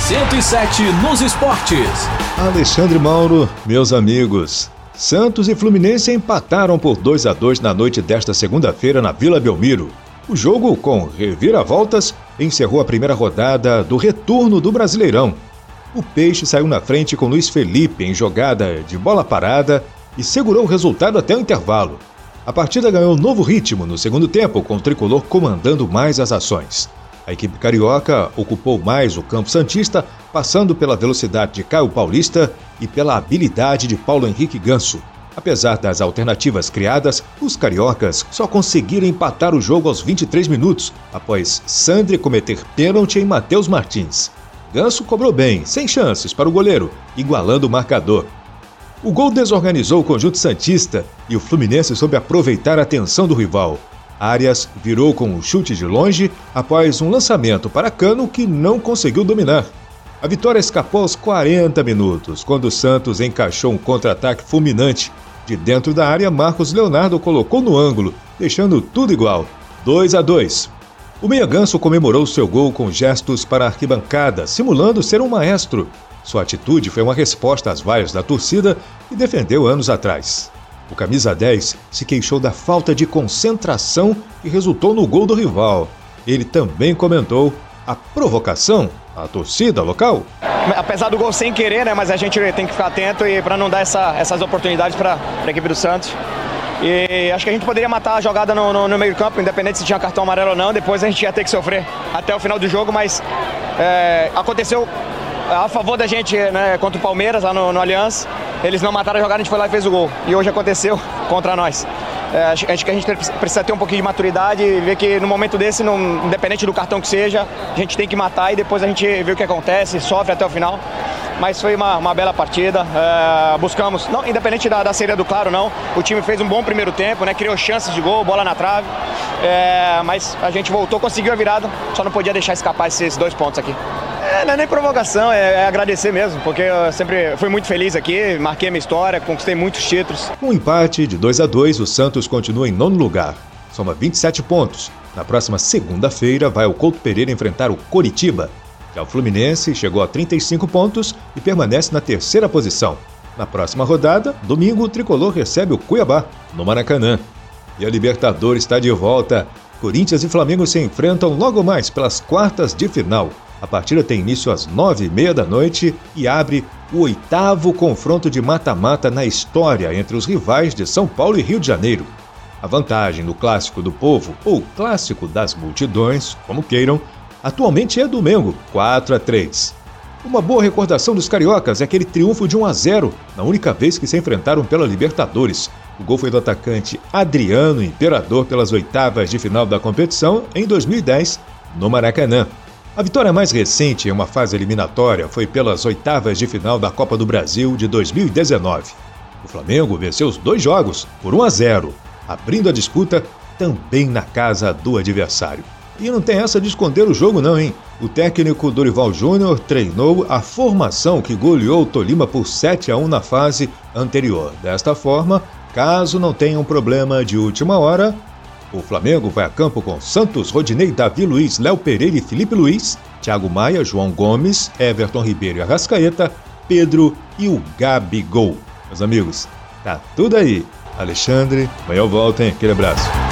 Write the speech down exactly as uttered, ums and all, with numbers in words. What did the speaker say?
cento e sete nos esportes. Alexandre Mauro, meus amigos. Santos e Fluminense empataram por dois a dois na noite desta segunda-feira na Vila Belmiro. O jogo, com reviravoltas, encerrou a primeira rodada do retorno do Brasileirão. O Peixe saiu na frente com Luiz Felipe em jogada de bola parada e segurou o resultado até o intervalo. A partida ganhou novo ritmo no segundo tempo, com o tricolor comandando mais as ações. A equipe carioca ocupou mais o campo santista, passando pela velocidade de Caio Paulista e pela habilidade de Paulo Henrique Ganso. Apesar das alternativas criadas, os cariocas só conseguiram empatar o jogo aos vinte e três minutos, após Sandri cometer pênalti em Matheus Martins. Ganso cobrou bem, sem chances para o goleiro, igualando o marcador. O gol desorganizou o conjunto santista e o Fluminense soube aproveitar a tensão do rival. Arias virou com um chute de longe após um lançamento para Cano que não conseguiu dominar. A vitória escapou aos quarenta minutos, quando o Santos encaixou um contra-ataque fulminante. De dentro da área, Marcos Leonardo colocou no ângulo, deixando tudo igual, dois a dois. O meia Ganso comemorou seu gol com gestos para a arquibancada, simulando ser um maestro. Sua atitude foi uma resposta às vaias da torcida que defendeu anos atrás. O camisa dez se queixou da falta de concentração que resultou no gol do rival. Ele também comentou a provocação à torcida local. Apesar do gol sem querer, né, mas a gente tem que ficar atento e para não dar essa, essas oportunidades para a equipe do Santos. E acho que a gente poderia matar a jogada no, no, no meio campo, independente se tinha cartão amarelo ou não. Depois a gente ia ter que sofrer até o final do jogo, mas é, aconteceu a favor da gente, né, contra o Palmeiras lá no, no Allianz. Eles não mataram a jogada, a gente foi lá e fez o gol. E hoje aconteceu contra nós. É, acho, acho que a gente precisa ter um pouquinho de maturidade e ver que no momento desse, não, independente do cartão que seja, a gente tem que matar e depois a gente vê o que acontece, sofre até o final. Mas foi uma, uma bela partida, é, buscamos, não, independente da, da série do Claro, não, o time fez um bom primeiro tempo, né, criou chances de gol, bola na trave, é, mas a gente voltou, conseguiu a virada, só não podia deixar escapar esses dois pontos aqui. É, não é nem provocação, é, é agradecer mesmo, porque eu sempre fui muito feliz aqui, marquei a minha história, conquistei muitos títulos. Com um empate de dois a dois, o Santos continua em nono lugar, soma vinte e sete pontos. Na próxima segunda-feira vai o Couto Pereira enfrentar o Coritiba. Já o Fluminense chegou a trinta e cinco pontos e permanece na terceira posição. Na próxima rodada, domingo, o tricolor recebe o Cuiabá, no Maracanã. E a Libertadores está de volta. Corinthians e Flamengo se enfrentam logo mais pelas quartas de final. A partida tem início às nove e meia da noite e abre o oitavo confronto de mata-mata na história entre os rivais de São Paulo e Rio de Janeiro. A vantagem no Clássico do Povo, ou Clássico das Multidões, como queiram, atualmente é do Mengo, quatro a três. Uma boa recordação dos cariocas é aquele triunfo de um a zero, na única vez que se enfrentaram pela Libertadores. O gol foi do atacante Adriano Imperador pelas oitavas de final da competição em dois mil e dez, no Maracanã. A vitória mais recente em uma fase eliminatória foi pelas oitavas de final da Copa do Brasil de dois mil e dezenove. O Flamengo venceu os dois jogos por um a zero, abrindo a disputa também na casa do adversário. E não tem essa de esconder o jogo não, hein? O técnico Dorival Júnior treinou a formação que goleou o Tolima por sete a um na fase anterior. Desta forma, caso não tenha um problema de última hora, o Flamengo vai a campo com Santos, Rodinei, Davi Luiz, Léo Pereira e Felipe Luiz, Thiago Maia, João Gomes, Everton Ribeiro e Arrascaeta, Pedro e o Gabigol. Meus amigos, tá tudo aí. Alexandre, amanhã eu volto, hein? Aquele abraço.